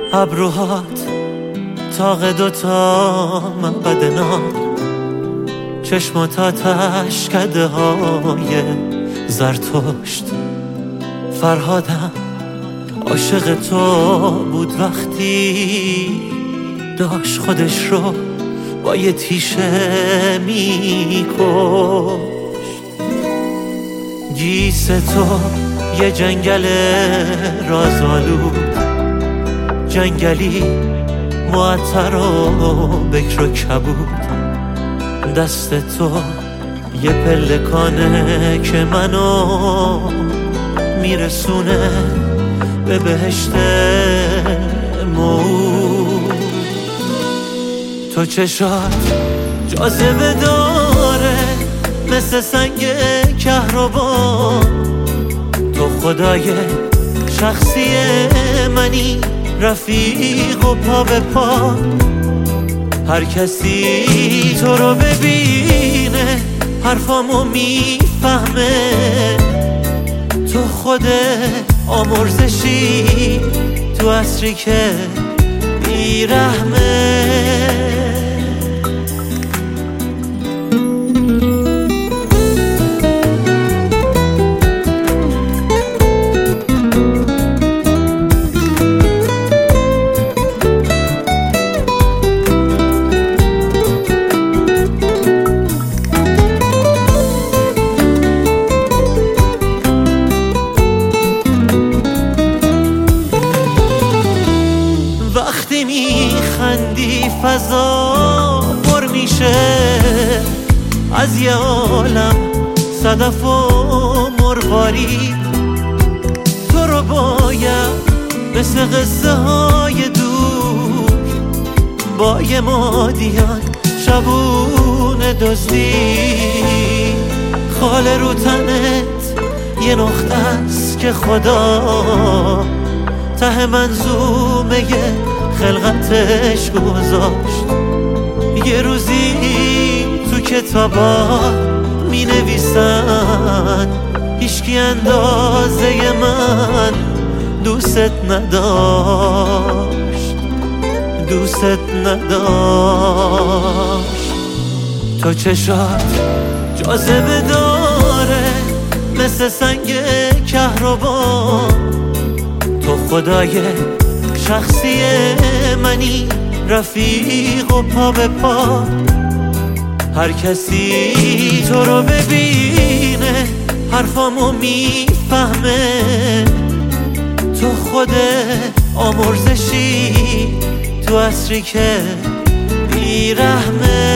ابروهات تاق دوتا معبد نار، چشماتات اشکده های زرتشت. فرهادم عاشق تو بود وقتی داشت خودش رو با یه تیشه میکشت. گیس تو یه جنگل رازآلود، جنگلی معطر و بکر و کبود. دست تو یه پلکانه که منو میرسونه به بهشت موعود. تو چشات جاذبه داره مثل سنگ کهربا، تو خدای شخصی منی، رفیق و پا به پا. هر کسی تو رو ببینه حرفامو میفهمه، تو خود آمرزشی تو عصری که بیرحمه. وقتی میخندی فضا پر میشه از یه عالم صدف و مروارید. تو رو باید مثل قصه های دور با یه مادیان شبونه دزدی. خاله رو تنت یه نقطه است که خدا ته منظومه خلقتش گذاشت. یه روزی تو کتابا می نویسن هیچکی اندازه من دوست نداشت، دوست نداشت. تو چشات جاذبه داره مثل سنگ کهربا، تو خدای شخصی منی، رفیق و پا به پا. هر کسی تو رو ببینه حرفامو میفهمه، تو خود آمرزشی تو عصری که بیرحمه.